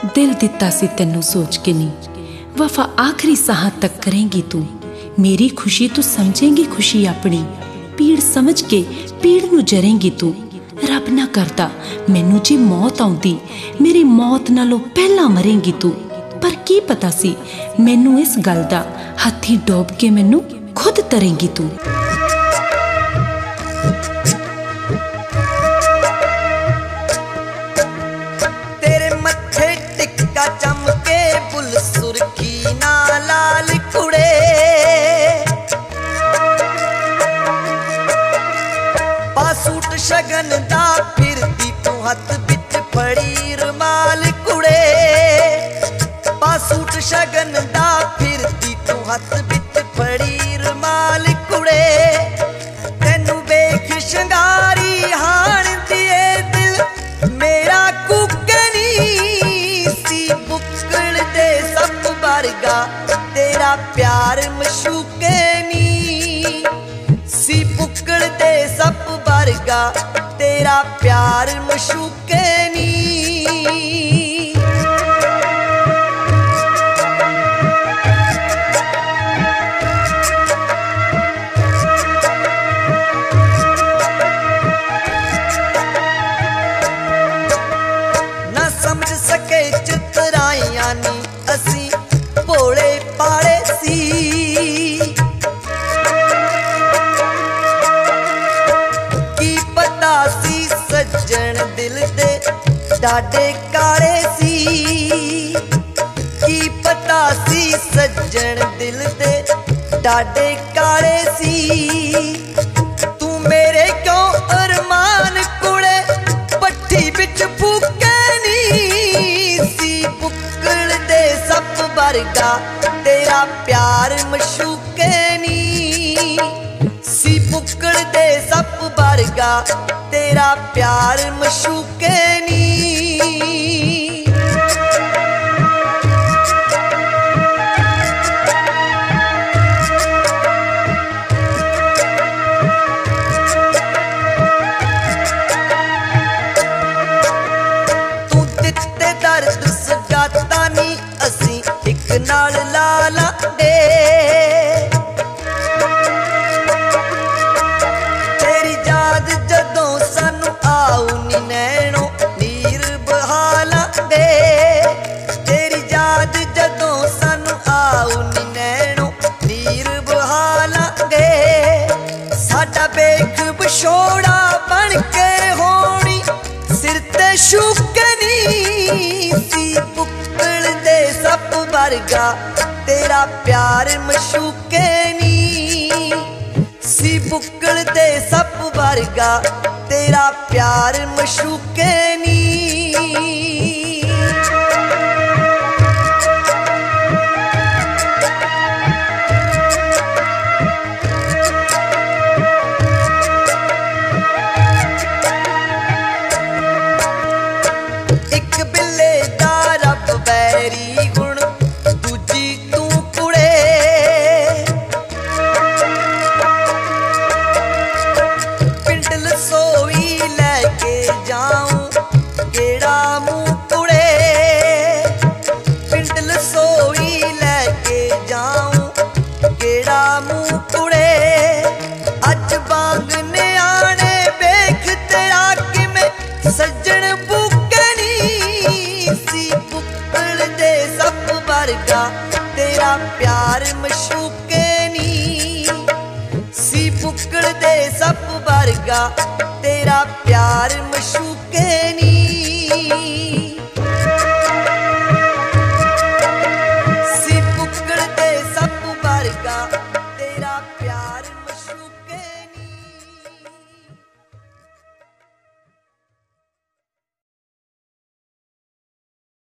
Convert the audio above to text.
दिल दिता सी तेनू सोच के नी, वफा आखिरी साह तक करेंगी तू। मेरी खुशी तू समझेंगी खुशी अपनी, पीड़ समझ के पीड़ नू जरेंगी तू। रब ना करदा मैनू जी मौत आउंदी, मेरी मौत नालों पहला मरेंगी तू। पर की पता सी मैनू इस गल दा, हथी डोब के मैनू खुद तरेंगी तू। तेरे मत्थे टिक्का चमके बुल सुर्खी ना लाल कुड़े, पासूट शगन दा फिरदी तू हथ बिच फड़ी रुमाल कुड़े। पासूट शगन दा फिरदी तू हथ बिच फड़ी रुमाल कुड़े। तेनू वेख शंगारी हाण दिए दिल मेरा कुकनी सी, बुक्कड़ दे सप वर्गा तेरा प्यार मशूके नी सी। बुक्कड़ दे सप वर्गा तेरा प्यार मशूके नी। ना समझ सके चितराइयां नी असी भोले पाले सी। की पता सी सज्जन दिल दे डाडे काले सी। की पता सी सज्जन दिल दे डाडे काले सी। तू मेरे क्यों अरमान कुड़े पट्टी बिच फूके नी सी। बुक्कड़ दे सप वर्गा तेरा प्यार मशूके नी सी। बुक्कड़ दे सप वर्गा तेरा प्यार मशूके नी। तू दिते दर्द सगाता नी असी एक नाल ला लांगे। तेरी याद जदों सानू आऊ नी नैनो नीर बहा लांगे। तेरी याद जदों सानू आऊ नी नैनो नीर बहा लांगे। साडा बेख बछोड़ा बन के होनी सिर ते शुकनी सी। बुक्कड़ दे सप वर्गा तेरा प्यार मशूके नी सी। बुक्कड़ दे सप वर्गा तेरा प्यार मशूके नी। एक बिल्ले दा रब बैरी गुण दूजी तू कुड़े। पिंडल सोई लैके जाऊं केड़ा मुंह कुड़े। पिंडल सोई लैके जाऊं केड़ा मुंह कुड़े। अज बांग न्याणे वेख तेरा किमें सज्जन बुकनी सी। बुक्कड़ दे सप वर्गा तेरा प्यार मशूके नी सी। बुक्कड़ दे सप वर्गा तेरा प्यार मशूके